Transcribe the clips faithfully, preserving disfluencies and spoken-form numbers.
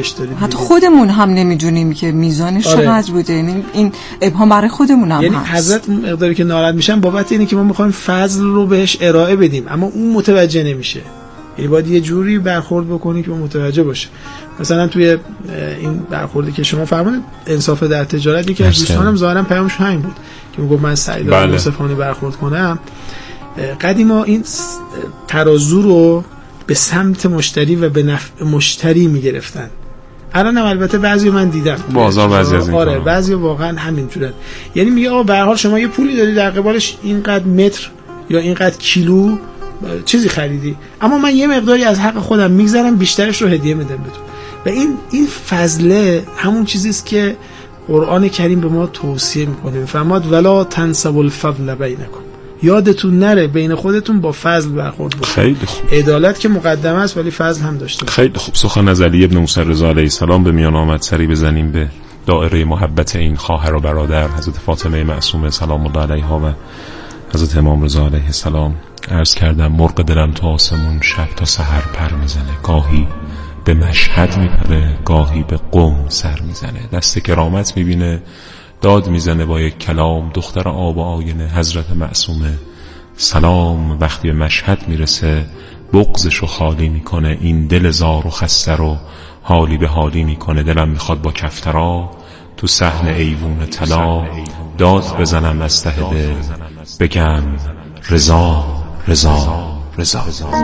دارید. حتی خودمون هم نمیدونیم که میزانش آره. چقدر بوده. این این ابهام برای خودمون هم یعنی هست. حضرت مقداری که ناراحت میشن بابت اینه که ما میخوایم فضل رو بهش ارائه بدیم اما اون متوجه نمیشه. یعنی باید یه جوری برخورد بکنی که اون متوجه باشه. مثلا توی این برخوردی که شما فرمودید انصاف در تجارت، یکی از دوستانم ظاهرا پیامش همین بود که میگفت من سعی دارم منصفانه برخورد کنم. قدیما این ترازو رو به سمت مشتری و به نفع مشتری میگرفتن. الان هم البته بعضی من دیدم بازار بعضی از این آره بعضی واقعا همینجوره. یعنی میگه آقا به هر حال شما یه پولی دادی در قبالش اینقدر متر یا اینقدر کیلو چیزی خریدی، اما من یه مقداری از حق خودم میگذارم بیشترش رو هدیه میدم بهتون. و این این فضله همون چیزی است که قرآن کریم به ما توصیه میکنه، میفرماد ولا تنسبوا الفضل بینکم، یادتون نره بین خودتون با فضل برخورد بکنید. خیلی خوب. عدالت که مقدمه است ولی فضل هم داشته. خیلی خوب. سخن از علی ابن موسی رضا علیه السلام به میان آمد. سری بزنیم به دایره محبت این خواهر و برادر حضرت فاطمه معصومه سلام الله علیها و حضرت امام رضا علیه السلام. عرض کردم مرغ دلم تا آسمون شب تا سحر پر میزنه، گاهی به مشهد میپره گاهی به قم سر میزنه، دست کرامت میبینه داد میزنه با یک کلام، دختر آب و آینه حضرت معصومه سلام. وقتی به مشهد میرسه بغضشو خالی میکنه، این دل زار و خسته رو حالی به حالی میکنه. دلم میخواد با کفترا تو صحن ایوون طلا داد بزنم از ته دل بگم رضا رضا رضا.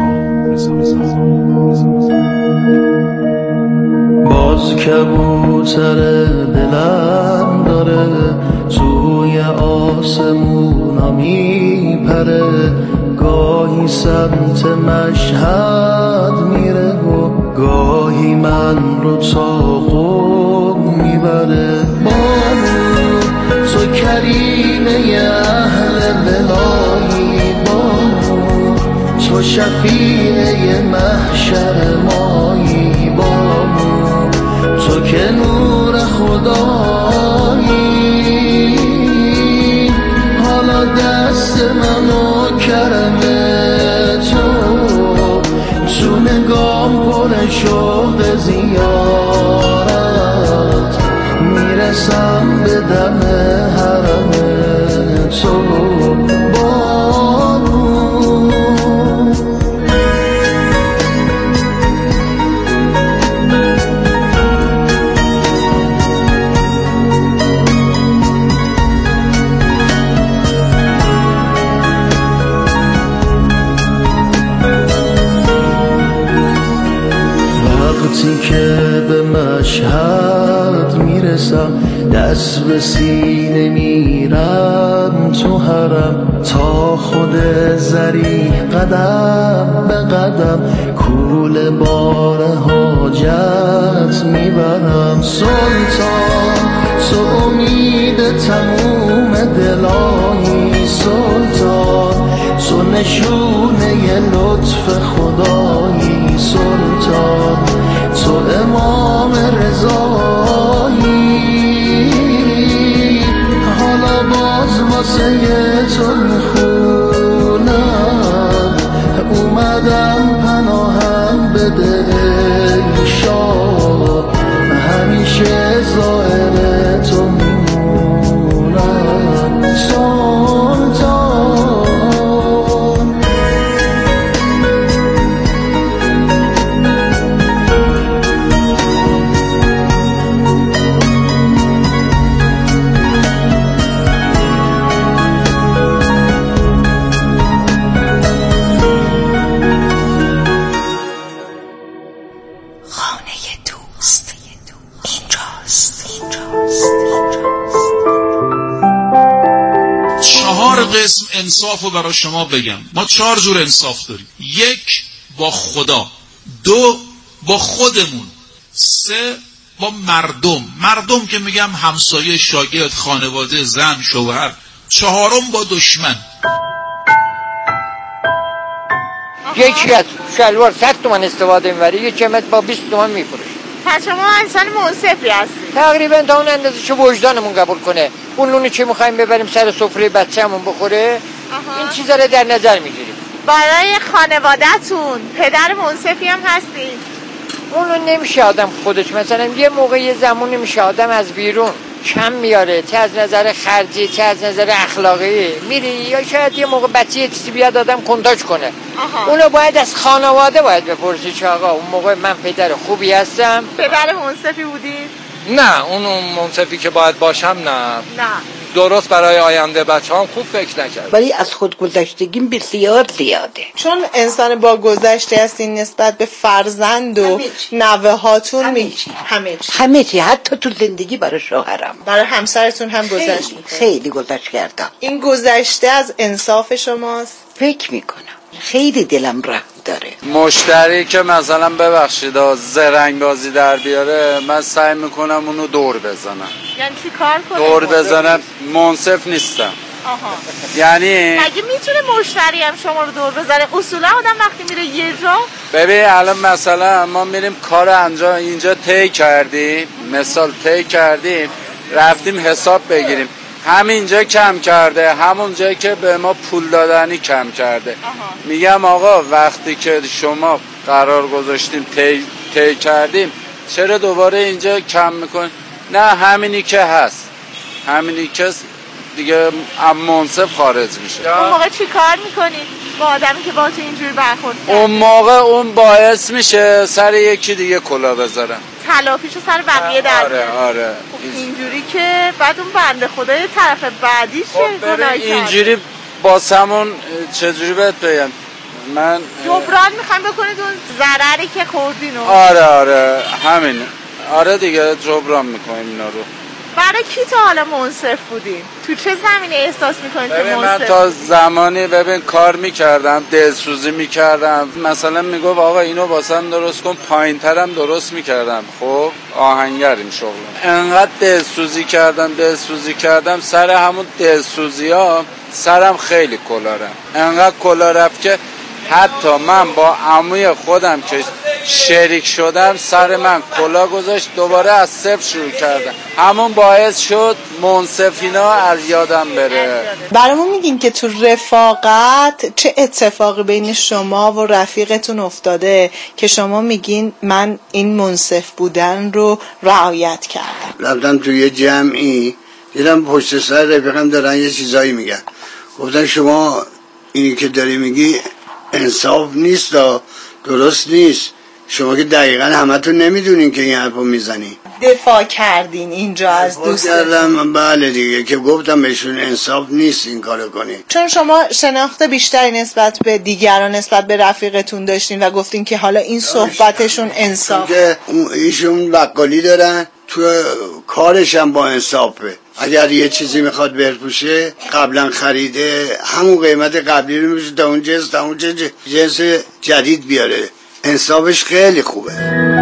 باز کبوتر دلم داره توی آسمونا میپره، گاهی سمت مشهد میره و گاهی من رو تا قم میبره. بانو تو کریمه اهل بلایی، بانو تو شفیع محشر مایی، بانو تو که نور خدایی، حالا دست منو کرم تو تو نگام پر شوق زیارت، میرسم به دم حرم تو که به مشهد میرسم، دست به سینه میرم تو حرم، تا خود زری قدم به قدم کول بار حاجت میبرم. سلطان تو امید تموم دلایی، سلطان تو نشونه لطف خدایی، سلطان تو امام رضایی، حالا باز واسه تو میخونم، اومدم پناهم بده ای شاه، همیشه ظاهر تو میمونم سلطان. قسم انصاف رو برای شما بگم. ما چهار جور انصاف داریم. یک، با خدا. دو، با خودمون. سه، با مردم. مردم که میگم همسایه، شاگرد، خانواده، زن، شوهر. چهارم با دشمن. یکی از شلوار صد تومن استفاده میبری، یکی همت با بیست تومن میفروش. پس شما انسان منصفی هستی؟ تقریبا تا اون اندازه چه وجدانمون قبول کنه. اون نونی که میخوایم ببریم سر سفره بچه‌مون بخوره، آها. این چیزا رو در نظر میگیریم. برای خانواده‌تون پدر منصفی هم هستی؟ اونو نمیشه آدم خودش، مثلا یه موقع یه زمانی میشه آدم از بیرون کم میاره، چه از نظر خرجی چه از نظر اخلاقی میری، یا شاید یه موقع بچه یه چیزی بیاد آدم کنتاج کنه. آها. اونو باید از خانواده باید بپرسی که آقا اون موقع من پدر خوبی هستم. پدر منصفی بودی؟ نه، اون منصفی که باید باشم نه. نه. درست برای آینده بچه هم خوب فکر نکرد، ولی از خودگذشتگیم بسیار زیاده. چون انسان با گذشته هستین نسبت به فرزند و نوه هاتون همه چی همه چی همه چی حتی تو زندگی برای شوهرم، برای همسرتون هم گذشت خیلی, خیلی گذشت کردم. این گذشته از انصاف شماست؟ فکر میکنم خیلی دلم رحم داره. مشتری که مثلا ببخشید زرنگ بازی در بیاره، من سعی میکنم اونو دور بزنم. یعنی چی کار کنم؟ دور بزنم. منصف نیستم. آها. یعنی مگه میتونه مشتری هم شما رو دور بزنه؟ اصولا آدم وقتی میره یه جا، ببین الان مثلا ما میریم کار انجام اینجا طی کردیم، مثال طی کردیم رفتیم حساب بگیریم، همینجا کم کرده، همون جایی که به ما پول دادنی کم کرده. آها. میگم آقا وقتی که شما قرار گذاشتیم طی طی کردیم چرا دوباره اینجا کم میکنی؟ نه همینی که هست، همینی که دیگه منصف خارج میشه. اون موقع چی کار میکنی با آدمی که با تو اینجوری برخورد کرد؟ اون موقع اون باعث میشه سر یکی دیگه کلا بذارم، تلافیشو سر بقیه در آره آره خب اینجوری که بعد اون بنده خدای طرف بعدی چه گناهی کرد؟ اینجوری با سمون چجوری بهت بگم، من جبران میخوایم بکنید اون ضرری که خوردینو. آره آره همین، آره دیگه جبران میکنیم اینا رو. برای کی تا حالا منصف بودین؟ تو چه زمینه احساس میکنید که منصف؟ من تا زمانی ببین کار میکردم، دلسوزی میکردم، مثلا میگفت آقا اینو واسم درست کن، پایین ترم درست میکردم. خب آهنگریم شغلم، انقدر دلسوزی کردم دلسوزی کردم سر همون دلسوزی ها سرم خیلی کلارم، انقدر کلا رفت که حتی من با عموی خودم که شریک شدم سر من کلا گذاشت، دوباره از صفر شروع کردم. همون باعث شد منصفینا از یادم بره. برامون میگین که تو رفاقت چه اتفاقی بین شما و رفیقتون افتاده که شما میگین من این منصف بودن رو رعایت کردم؟ رفتم تو یه جمعی دیدم پشت سر رفیقم دارن یه چیزایی میگن، گفتن شما اینی که داری میگی انصاف نیست، درست نیست، شما که دقیقا همتون نمیدونین که این حرفو میزنی. دفاع کردین اینجا از دوستتون؟ بله دیگه، که گفتم بهشون انصاف نیست این کارو کنی، چون شما شناخت بیشتری نسبت به دیگران نسبت به رفیقتون داشتین و گفتین که حالا این صحبتشون انصاف، که ایشون بقالی دارن تو کارش هم با انصافه، اگر یه چیزی میخواد بفروشه قبلا خریده همون قیمت قبلی رو میشه تا اون جنس تا اون جنس جدید بیاره، انصافش خیلی خوبه.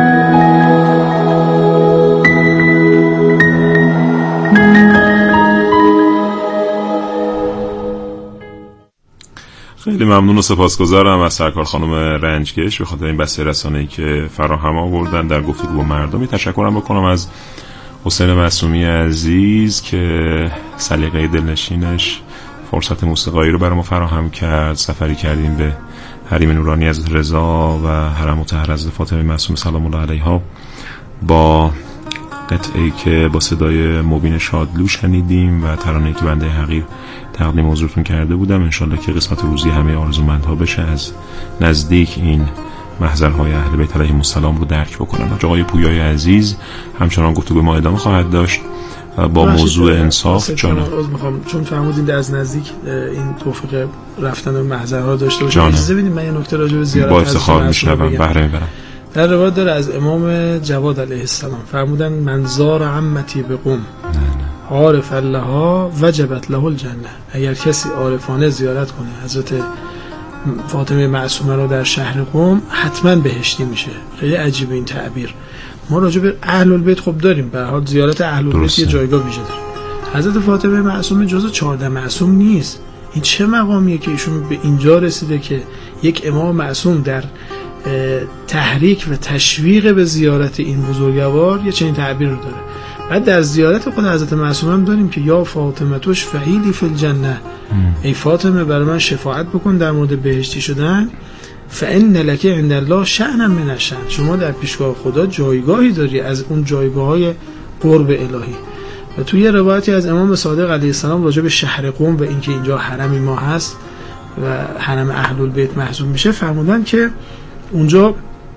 خیلی ممنون و سپاسگزارم از سرکار خانم رنجکش به خاطر این بسته رسانه‌ای که فراهم آوردن در گفتگو با مردمی. تشکرم بکنم از حسین معصومی عزیز که سلیقه دلنشینش فرصت موسیقایی رو برای ما فراهم کرد. سفری کردیم به حریم نورانی حضرت رضا و حرم مطهر حضرت فاطمه معصومه سلام الله علیها با قطعه‌ای که با صدای مبین شادلو شنیدیم و ترانه‌ای که بنده حقیر تقدیم حضورتون کرده بودم. انشالله که قسمت روزی همه آرزومندها بشه، از نزدیک این محضرهای اهل بیت علیهم السلام رو درک بکنن. آقای پویای عزیز همچنان گفتگو ما ادامه خواهد داشت با موضوع انصاف. جانم میخوام چون فرمودین از نزدیک این توفیق رفتن به محضرها داشته باشید، اجازه بدید من یه نکته راجع به زیارت با افتخار میشنوم، بهره میبرم. در روایت داره از امام جواد علیه السلام فرمودن من زار عمتی به قم عارف لها وجبت له الجنه. اگر کسی عارفانه زیارت کنه حضرت فاطمه معصومه رو در شهر قم حتما بهشتی میشه. خیلی عجیبه این تعبیر. ما راجع به اهل البیت خب داریم، به هر حال زیارت اهل البیت یه جایگاه ویژه داره. حضرت فاطمه معصومه جزو چهارده معصوم نیست. این چه مقامیه که ایشون به اینجا رسیده که یک امام معصوم در تحریک و تشویق به زیارت این بزرگوار یه چنین تعبیر رو داره. بعد در زیارت خود حضرت معصومه هم داریم که یا فاطمه توش فعیلی فی الجنه، ای فاطمه برای من شفاعت بکن در مورد بهشتی شدن. فإن لک عند الله شأنا من الشأن، شما در پیشگاه خدا جایگاهی داری از اون جایگاه‌های قرب الهی. و توی یه روایتی از امام صادق علیه السلام راجع به شهر قم و اینکه اینجا حرم ما هست و حرم اهل البیت محسوب میشه فرمودن که اونجا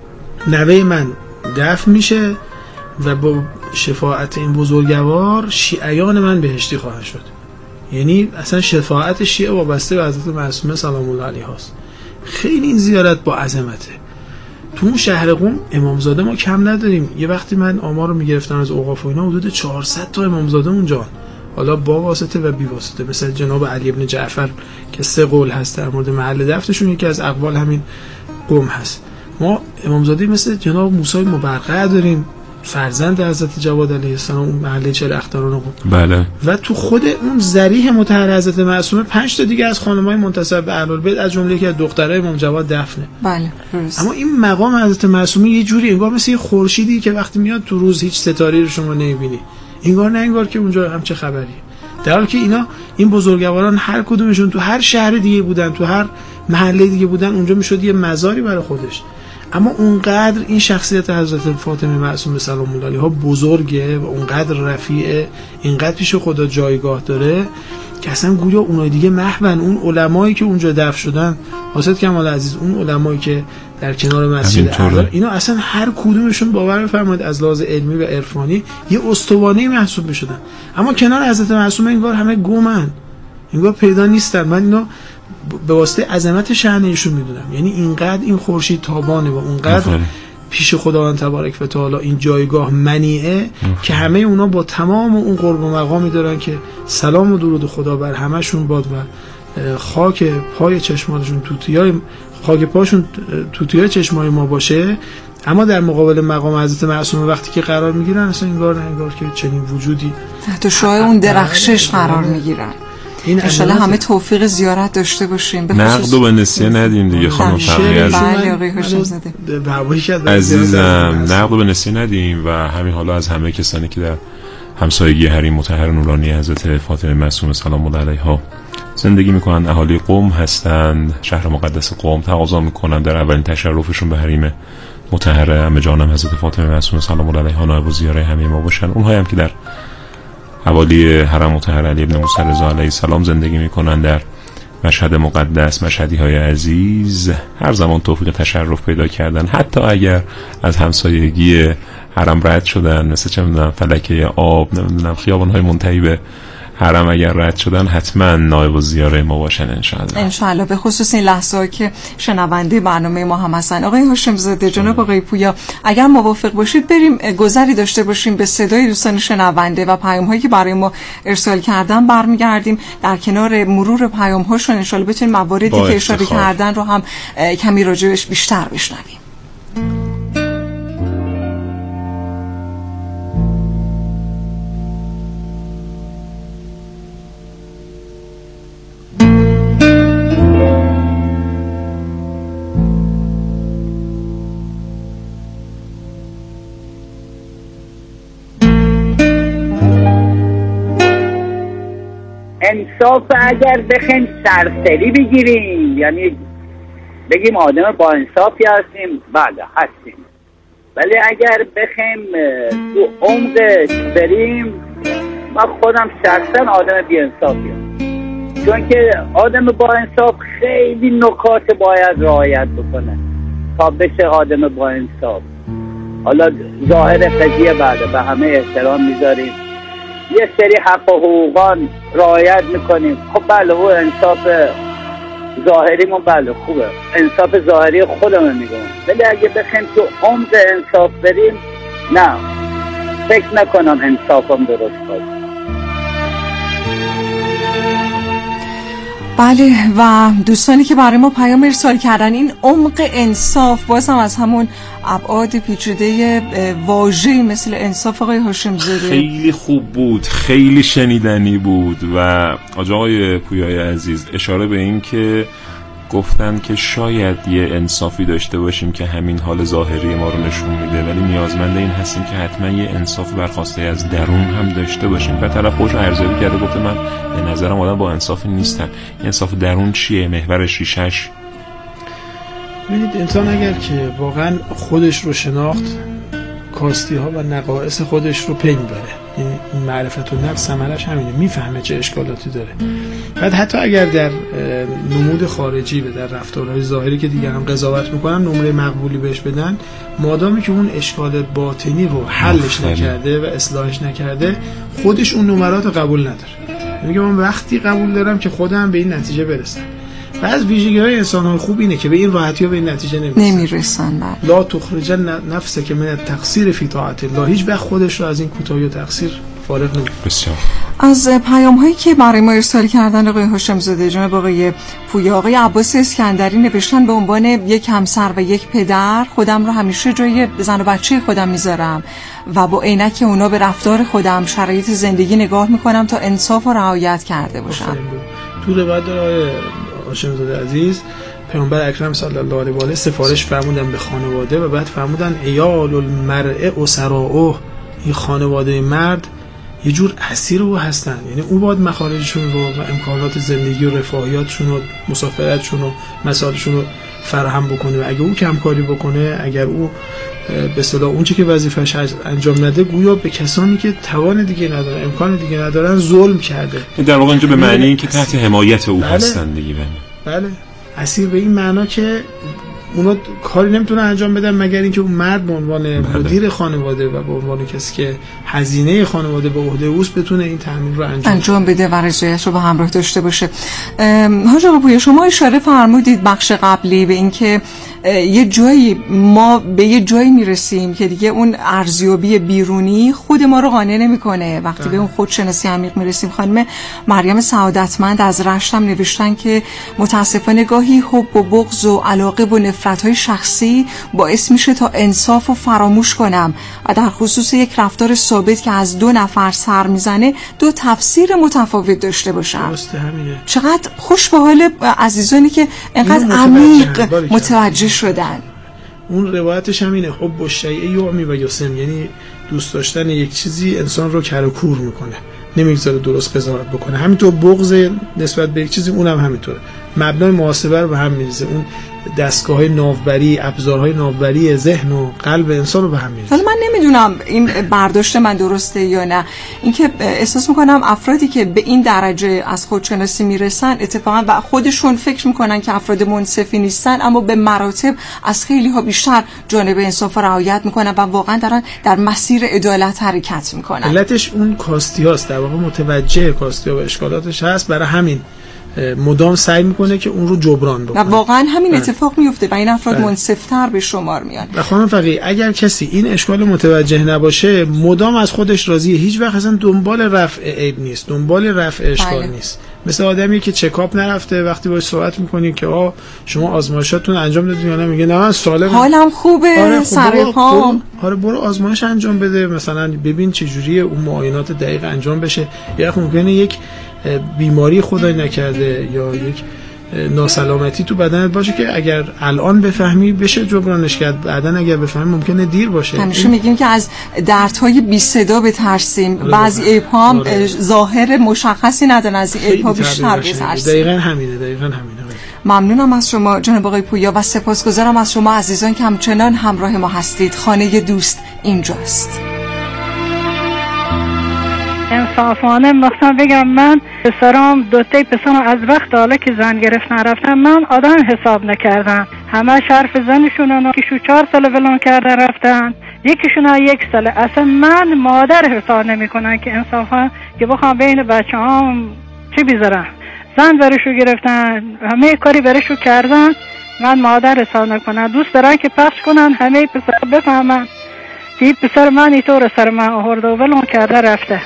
نوه من دفن میشه و با شفاعت این بزرگوار شیعیان من بهشتی خواهد شد. یعنی اصلا شفاعت شیعه وابسته به حضرت معصومه سلام الله علیها است. خیلی این زیارت با عظمته. تو اون شهر قم امامزاده ما کم نداریم. یه وقتی من آمار رو میگرفتم از اوقاف و اینا حدود چهارصد تا امامزاده اونجا، حالا با واسطه و بی واسطه، مثل جناب علی ابن جعفر که سه قول هست در مورد محل دفنشون، یکی از اقوال همین قم هست. ما امامزاده مثل جناب موسی مبرقع داریم، فرزند حضرت جواد علیه السلام، اون محله چهل اختران قم. بله. و تو خود اون ذریح مطهر حضرت معصومه پنج تا دیگه از خانم‌های منتسب به اهل البیت از جمله که از دخترای امام جواد دفنه. بله درست. اما این مقام حضرت معصومه یه جوری انگار مثل یه خورشیدی که وقتی میاد تو روز هیچ ستاره‌ای رو شما نمی‌بینی، انگار نه انگار که اونجا هم چه خبری. در حالی که اینا این بزرگواران هر کدومشون تو هر شهر دیگه بودن، تو هر محله دیگه بودن، اونجا میشد یه مزاری برای خودش. اما اونقدر این شخصیت حضرت فاطمه معصومه سلام الله علیها بزرگه و اونقدر رفیعه، اینقدر پیش خدا جایگاه داره که اصلا گویا اونای دیگه محون. اون علمایی که اونجا دفن شدن، حضرت کمال عزیز، اون علمایی که در کنار مسجد اقصی، اینا اصلا هر کدومشون باور بفرمایید از لحاظ علمی و عرفانی یه استوانه محسوب میشدن. اما کنار حضرت معصومه انگار همه گمن، انگار پیدا نیستن. من اینا به واسطه عظمت شأن ایشون میدونم. یعنی اینقدر این خورشید تابانه و اونقدر پیش خداوند تبارک و تعالی این جایگاه منیعه که همه اونا با تمام اون قرب و مقامی دارن که سلام و درود خدا بر همشون باد و خاک پای چشمانشون توتیای خاک پاشون توتیای چشمای ما باشه. اما در مقابل مقام حضرت معصومه وقتی که قرار میگیرن اصلا انگار نه انگار که چنین وجودی تحت شعاع اون درخشش قرار میگیرن. ان شاءالله همه توفیق زیارت داشته باشیم. نقد و به نسیه ندیم دیگه خانم فقیه عزیزم، نقد و به نسیه ندیم. و همین حالا از همه کسانی که در همسایگی حریم مطهر نورانی حضرت فاطمه معصومه سلام الله علیها زندگی میکنن، اهالی قم هستند، شهر مقدس قم، تقاضا میکنن در اولین تشرفشون به حریم مطهر عمه جانم حضرت فاطمه معصومه سلام الله علیها نایب الزیاره همه ما باشن. اونهایی هم که در حوالی حرم مطهر علی ابن موسی رضا علیه السلام زندگی میکنن در مشهد مقدس، مشهدی های عزیز، هر زمان توفیق تشرف پیدا کردن، حتی اگر از همسایگی حرم رد شدن، مثل چه میدونم فلکه آب، نمیدونم خیابان های منتهی به حرم اگر رد شدن، حتما نایب الزیاره ما باشن انشاءالله. انشاءالله. به خصوص این لحظه ها که شنونده برنامه ما هم هستن. آقای هاشم زاده، جناب آقای پویا، اگر موافق باشید بریم گذری داشته باشیم به صدای دوستان شنونده و پیام هایی که برای ما ارسال کردن، برمیگردیم در کنار مرور پیام هاشون انشاءالله بتونیم مواردی که اشاره کردن رو هم کمی راجعش بیشتر بشنویم. انصاف اگر بخیم سرسری بگیریم، یعنی بگیم آدم با انصافی هستیم، بله هستیم، ولی اگر بخیم تو عمقش بریم، من خودم شخصا آدم بی انصافیم، چون که آدم با انصاف خیلی نکات باید رعایت بکنه تا بشه آدم با انصاف. حالا ظاهر قضیه بله به همه احترام میذاریم، یه سری حق و حقوقان رعایت میکنیم، خب بله و انصاف ظاهریمون بله خوبه، انصاف ظاهری خودمون میگم، ولی اگه بخیم تو عمق انصاف بریم، نه فکر نکنم انصافم درست باشه. بله، و دوستانی که برای ما پیام ارسال کردن، این عمق انصاف باز هم از همون ابعاد پیچیده واژه‌ای مثل انصاف آقای هاشم زاده خیلی خوب بود، خیلی شنیدنی بود. و آقای پویای عزیز اشاره به این که گفتن که شاید یه انصافی داشته باشیم که همین حال ظاهری ما رو نشون میده، ولی نیازمند این هستیم که حتما یه انصاف برخواسته از درون هم داشته باشیم. و طرف خودش ارزیابی کرده، گفته من به نظرم آدم با انصاف نیستم. انصاف درون چیه؟ محور ریشش ببینید انسان اگر که واقعا خودش رو شناخت، کاستی ها و نقائص خودش رو پی میبره، یعنی معرفت النفس ثمرش همینه، میفهمه چه اشکالاتی داره. بعد حتی اگر در نمود خارجی و در رفتارهای ظاهری که دیگران قضاوت میکنن نمره مقبولی بهش بدن، مادامی که اون اشکال باطنی رو حلش نکرده و اصلاحش نکرده، خودش اون نمرات قبول نداره. میگه من وقتی قبول دارم که خودم به این نتیجه برسم. و از ویژگی‌های انسان‌های خوب اینه که به این راحتی ها به این نتیجه نمیرسن. نمیرسن. لا تخرج نفسه که من التقصیر فی طاعت الله، هیچ وقت خودش رو از این کوتاهی و تقصیر فارغ نمی‌کنه. بسیار. از پیام‌هایی که برای ما ارسال کردن آقای هاشم زاده، جناب آقای پویا، آقای عباس اسکندری نوشتن به عنوان یک همسر و یک پدر خودم رو همیشه جای زن و بچه خودم میذارم و با عینک اونا به رفتار خودم، شرایط زندگی نگاه میکنم تا انصاف و رعایت کرده باشم. تو روایت آقای هاشم زاده عزیز، پیامبر اکرم صلی الله علیه و آله سفارش فرمودن به خانواده و بعد فرمودن عیال المرء اسراؤه، این خانواده مرد یه جور اسیر او هستن، یعنی او باید مخارجشون رو و امکانات زندگی و رفاهیاتشون و مسافرتشون و مسائلشون رو فراهم بکنه و اگه او کمکاری بکنه، اگر او به اصطلاح اون چیزی که وظیفه‌اش انجام نده، گویا به کسانی که توان دیگه ندارن، امکان دیگه ندارن ظلم کرده. در واقع اینجا به معنی این که تحت حمایت او بله. هستن دیگه. بله. بله. اسیر به این معنا که اونا کاری نمیتونن انجام بدن مگر اینکه اون مرد به عنوان مدیر خانواده و به عنوان کسی که هزینه خانواده به عهده اوست بتونه این تامین رو انجام, انجام بده و رضایت رو به همراه داشته باشه. حاج آقا پویا، شما اشاره فرمودید بخش قبلی به اینکه یه جایی ما به یه جایی میرسیم که دیگه اون ارزیابی بیرونی خود ما رو قانع نمیکنه. وقتی به اون خودشناسی عمیق میرسیم، خانم مریم سعادتمند از رشت هم نوشتن که متاسفانه گاهی حب و بغض و علاقه و نفرت‌های شخصی باعث میشه تا انصاف و فراموش کنم و در خصوص یک رفتار ثابت که از دو نفر سر میزنه دو تفسیر متفاوت داشته باشم. درسته، همینه. چقدر خوش به حال عزیزانی که اینقدر عمیق متوجه شدن. اون روایتش همینه، حب الشیء یعمی و یسم، یعنی دوست داشتن یک چیزی انسان رو کر و کور میکنه، نمیگذاره درست قضاوت بکنه. همینطور بغض نسبت به یک چیزی اونم همینطوره، مبنای محاسبه رو به هم میریزه. اون دستگاه‌های ناوبری، ابزارهای ناوبری ذهن و قلب انسان رو به هم میریزه. حالا من نمیدونم این برداشت من درسته یا نه، اینکه احساس میکنم افرادی که به این درجه از خودشناسی میرسن اتفاقا و خودشون فکر میکنن که افراد منصفی نیستن، اما به مراتب از خیلی ها بیشتر جانب انصاف و رعایت میکنن و واقعا دارن در مسیر عدالت حرکت میکنن. علتش اون کاستی هاست، در واقع متوجه کاستی ها و اشکالاتش هست، برای همین مدام سعی میکنه که اون رو جبران بکنه. و واقعا همین اتفاق میفته و این افراد منصفتر به شمار میان. و خانم فقیه، اگر کسی این اشکال متوجه نباشه، مدام از خودش راضیه، هیچ وقت اصلا دنبال رفع عیب نیست، دنبال رفع اشکال بله. نیست. مثل آدمی که چکاپ نرفته، وقتی باهاش صحبت میکنی که آ شما آزمایشاتون انجام دادید یا نه، میگه نه من سالمم، حالم خوبه، آره سر پام. آره برو آزمایش انجام بده، مثلا ببین چه جوریه، اون معاینات دقیق انجام بشه. یا ممکنه یک بیماری خدای نکرده یا یک ناسلامتی تو بدنت باشه که اگر الان بفهمی بشه جبرانش کرد، بعدن اگر بفهمی ممکنه دیر باشه. همیشه میگیم که از دردهای بی صدا بترسیم، بعضی عیب‌ها هم ظاهر مشخصی ندارن، از این عیب‌ها بیشتر بترسیم. دقیقاً همینه، دقیقاً همینه. ممنونم از شما جناب آقای پویا و سپاسگزارم از شما عزیزان که همچنان همراه ما هستید. خانه دوست اینجاست. انصافانه مثلا بگم، من پسرام دوتای پسرام از وقت حالا که زن گرفتن رفتن، من آدم حساب نکردم، همه شرف زنشون یکیشو چهار سال ولون کردن رفتن، یکیشون یک سال. اصلا من مادر حساب نمی کنن که انصافا که بخوام بین بچه هم چی بیذارم. زن برشو گرفتن، همه کاری برشو کردن، من مادر حساب نکنن. دوست دارن که پخش کنن همه پسر بفهمن که پسر من اینطور سر من آورده و ولون کرده رفته.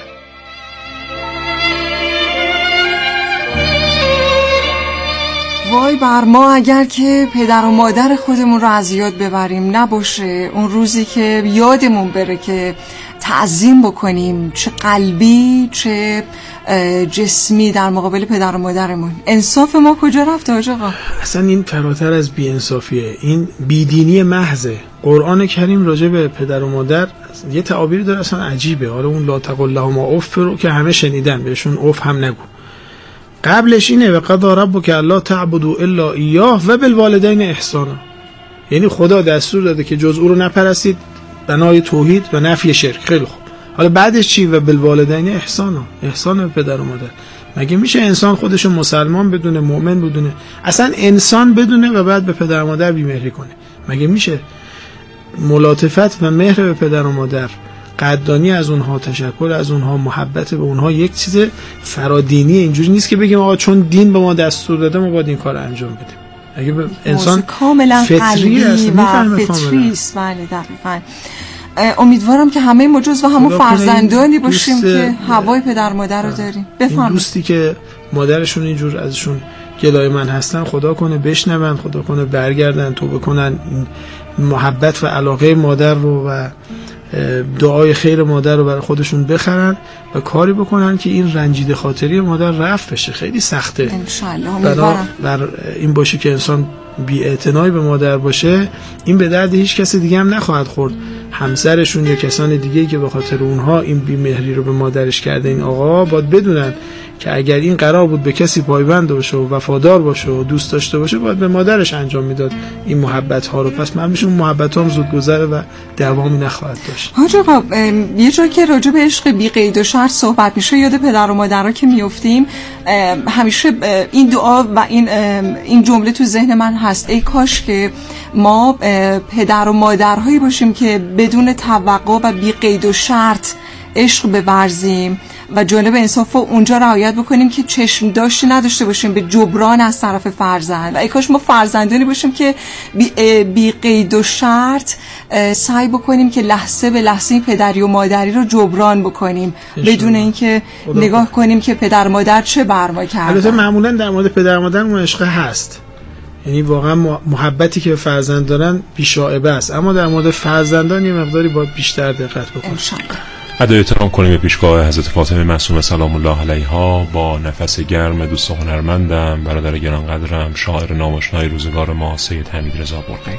وای بر ما اگر که پدر و مادر خودمون رو از یاد ببریم، نباشه اون روزی که یادمون بره که تعظیم بکنیم، چه قلبی چه جسمی، در مقابل پدر و مادرمون. انصاف ما کجا رفته حاج آقا؟ اصلا این فراتر از بی انصافیه، این بیدینی محضه. قرآن کریم راجع به پدر و مادر یه تعابیری داره اصلا عجیبه. حالا اون لا تقل لهما اف رو که همه شنیدن، بهشون اف هم نگو. قبلش اینه و قضا ربک الا تعبدوا الا ایاه و بالوالدین احسانا. یعنی خدا دستور داده که جز او رو نپرستید، بنای توحید و نفی شرک. خیلی خوب، حالا بعدش چی؟ و بالوالدین احسانا، احسان به پدر و مادر. مگه میشه انسان خودشو مسلمان بدونه، مؤمن بدونه، اصلا انسان بدونه و بعد به پدر و مادر بیمهری کنه؟ مگه میشه؟ ملاطفت و مهر به پدر و مادر، قدردانی از اونها، تشکر از اونها، محبت به اونها یک چیز فرادینی. اینجوری نیست که بگیم آقا چون دین به ما دستور داده ما باید این کار انجام بدیم. اگه انسان کاملا قلبی و فطری است. بله دقیقاً. امیدوارم که همه ما جز و همون فرزندانی باشیم که هوای پدر مادر رو داریم. بفهمید دوستی که مادرشون اینجور ازشون گلای من هستن، خدا کنه بشنون، خدا کنه برگردن، توبه کنن، محبت و علاقه مادر رو و دعای خیر مادر رو برای خودشون بخرن و کاری بکنن که این رنجیده خاطری مادر رفع بشه. خیلی سخته انشالله. بر این باشه که انسان بی‌اعتنایی به مادر باشه، این به درد هیچ کس دیگه هم نخواهد خورد. همسرشون یا کسان دیگه‌ای که به خاطر اونها این بی‌مهری رو به مادرش کرده، این آقا باید بدونن که اگر این قرار بود به کسی پایبند باشه و وفادار باشه و دوست داشته باشه، باید به مادرش انجام میداد این محبت ها رو. پس من میشم محبت هم زود گذره و دوامی نخواهد داشت. حاج آقا، یه جا که راجع به عشق بی قید و شرط صحبت میشه، یاد پدر و مادرها که میافتیم، همیشه این دعا و این این جمله تو ذهن من هست: ای کاش که ما پدر و مادرهایی باشیم که بدون توقع و بی قید و شرط عشق بورزیم و جانب انصاف رو اونجا رعایت بکنیم که چشم داشتی نداشته باشیم به جبران از طرف فرزند. و ای کاش ما فرزندانی باشیم که بی, بی قید و شرط سعی بکنیم که لحظه به لحظه این پدری و مادری رو جبران بکنیم بدون اینکه نگاه کنیم که پدر مادر چه بر ما کردن. البته معمولا در مورد پدر مادر اون عشق هست، یعنی واقعا محبتی که به فرزند دارن بی‌شائبه است، اما در مورد فرزندان یه مقداری باید بیشتر دقت بکنیم. ادای احترام کنیم به پیشگاه حضرت فاطمه معصومه سلام الله علیها با نفس گرم دوست هنرمندم، برادر گرانقدرم، شاعر ناماشنای روزگار ما، سید حمید رضا برقی.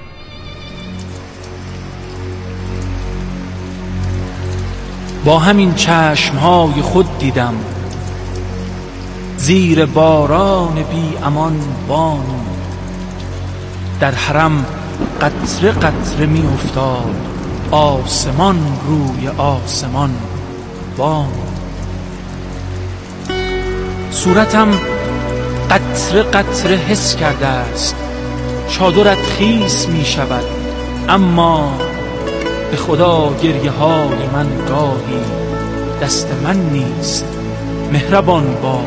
با همین چشمهای خود دیدم زیر باران بی امان بانو، در حرم قطره قطره می افتاد آسمان روی آسمان بانو. صورتم قطره قطره حس کرده است چادرت خیس می شود، اما به خدا گریه های من گاهی دست من نیست مهربان بانو.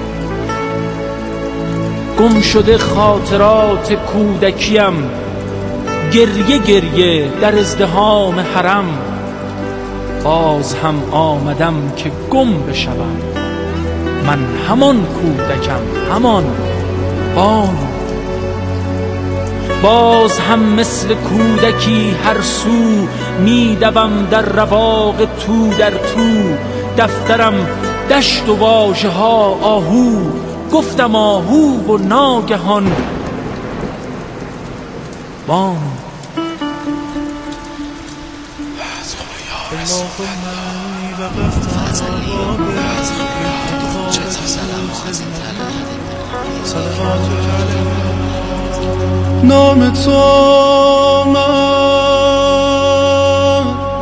گم شده خاطرات کودکیم گریه گریه در ازدحام حرم، باز هم آمدم که گم بشوم من همان کودکم همان بانو. باز هم مثل کودکی هر سو میدوم در رواق تو در تو، دفترم دشت و واژه ها آهو، گفتم آهو و ناگهان بانو. نام تو من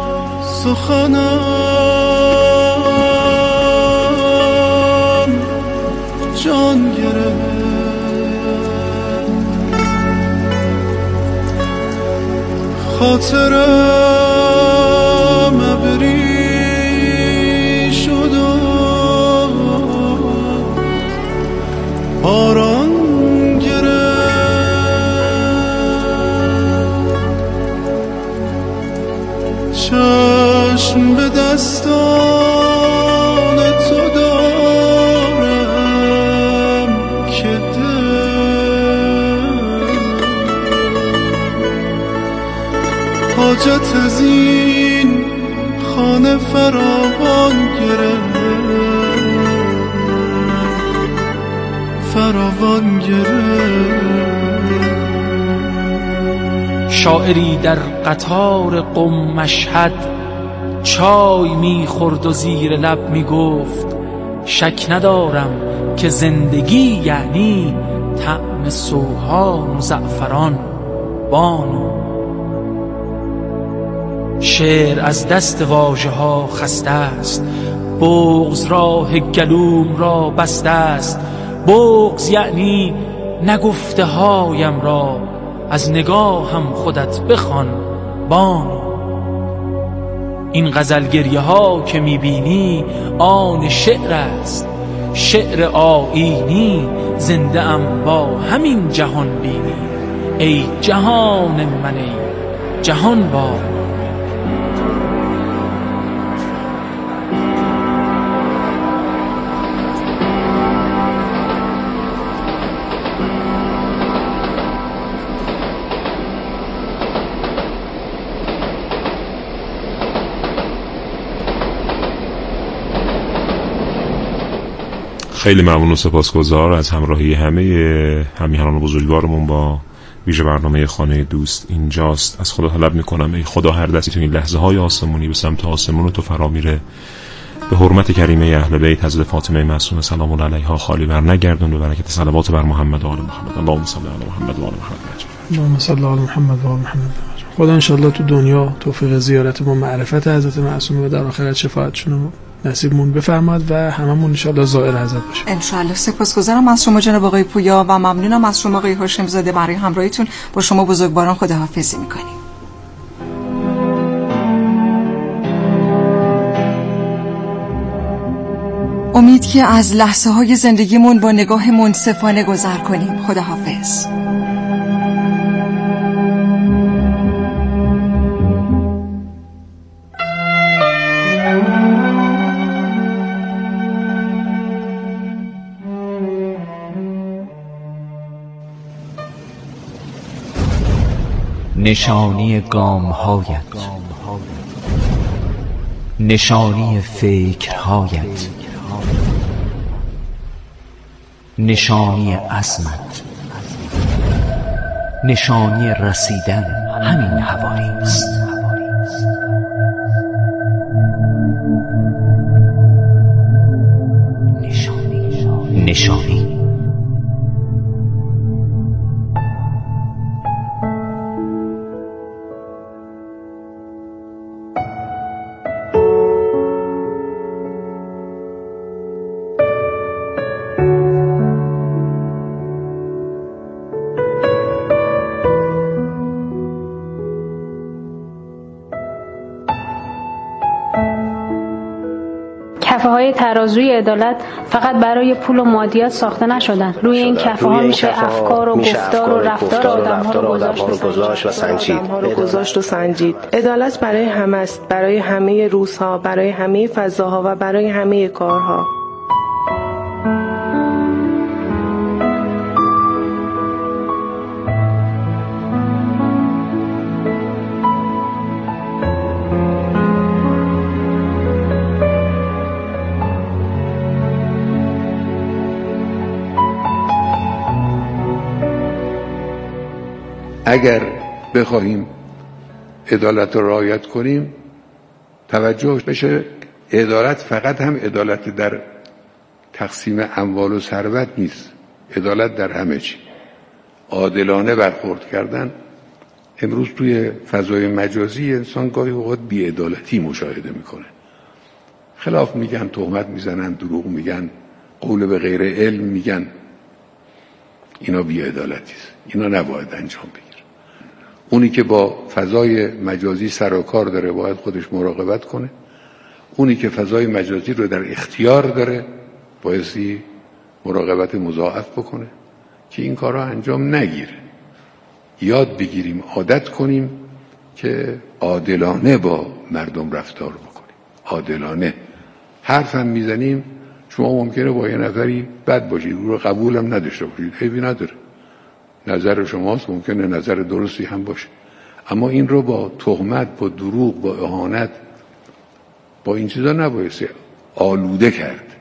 سخنم جان گرفت، خاطرم ابری شد و باران چشم به دستان تو دارم که دل حاجت از این خانه فراوان گرفت فراوان گرفت. شاعری در قطار قم مشهد چای میخورد و زیر لب میگفت شک ندارم که زندگی یعنی طعم سوهان و زعفران بانو. شعر از دست واژه ها خسته است، بغض راه گلوم را بسته است. بغض یعنی نگفته هایم را، از نگاهم خودت بخوان بانو. این غزل گریه ها که میبینی آن شعر است، شعر آیینی. زنده ام با همین جهان بینی، ای جهان من ای جهان بانو. خیلی ممنون و سپاسگزار از همراهی همه همیهنان بزرگوارمون با ویژه برنامه خانه دوست اینجاست. از خدا طلب میکنم ای خدا هر دستی تو این لحظه های آسمونی به سمت آسمون تو فرا میره به حرمت کریمه اهل بیت حضرت فاطمه معصومه سلام الله علیها خالی بر نگردون. به برکت صلوات بر محمد و آل محمد. اللهم صل علی محمد و آل محمد. اللهم صل علی محمد و آل محمد. خدا ان شاء الله تو دنیا توفیق زیارت با معرفت حضرت معصومه و در آخرت شفاعتشون نصیبمون بفرماد و هممون ان شاء الله زائر حضرت باشیم ان شاء الله. سپاسگزارم از شما جناب آقای پویا و ممنونم از شما آقای هاشم زاده برای همراهیتون. با شما بزرگواران خداحافظی می‌کنیم. امید که از لحظه های زندگیمون با نگاه منصفانه گذر کنیم. خداحافظ. نشانی گام‌هایت، نشانی فکرهایت، نشانی عزمت، نشانی رسیدن همین حوالی است. نشانی نشانی کفه‌های ترازوی عدالت فقط برای پول و مادیات ساخته نشدن. روی این کفه‌ها میشه افکار و گفتار و رفتار آدم‌ها رو گذاشت و سنجید. گذاشت و سنجید. عدالت برای همه است، برای همه روزها، برای همه فضاها و برای همه کارها. اگر بخواهیم عدالت رو رعایت کنیم، توجه بشه عدالت فقط هم عدالت در تقسیم اموال و ثروت نیست، عدالت در همه چی. عادلانه برخورد کردن. امروز توی فضای مجازی انسان گاهی اوقات بی‌عدالتی مشاهده میکنه، خلاف میگن، تهمت میزنن، دروغ میگن، قول به غیر علم میگن. اینا بی‌عدالتی است، اینا نباید انجام بگیره. اونی که با فضای مجازی سر و کار داره باید خودش مراقبت کنه. اونی که فضای مجازی رو در اختیار داره بایستی مراقبت مضاعف بکنه که این کارها انجام نگیره. یاد بگیریم، عادت کنیم که عادلانه با مردم رفتار بکنیم. عادلانه. حرف هم میزنیم، شما ممکنه با یه نفری بد باشید، او رو قبول هم نداشته باشید، عیبی نداره، نظر شماست، ممکنه نظر درستی هم باشه، اما این رو با تهمت، با دروغ، با اهانت، با این چیزا نبایستی آلوده کرد.